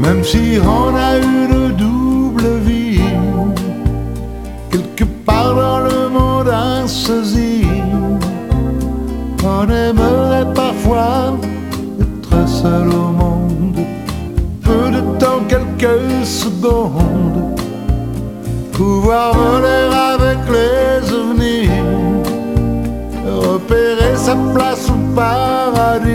Même si on a une double vie, quelque part dans le monde insoucié, on aimerait parfois être seul au monde, peu de temps, quelques secondes, pouvoir voler avec les souvenirs, repérer sa place au paradis.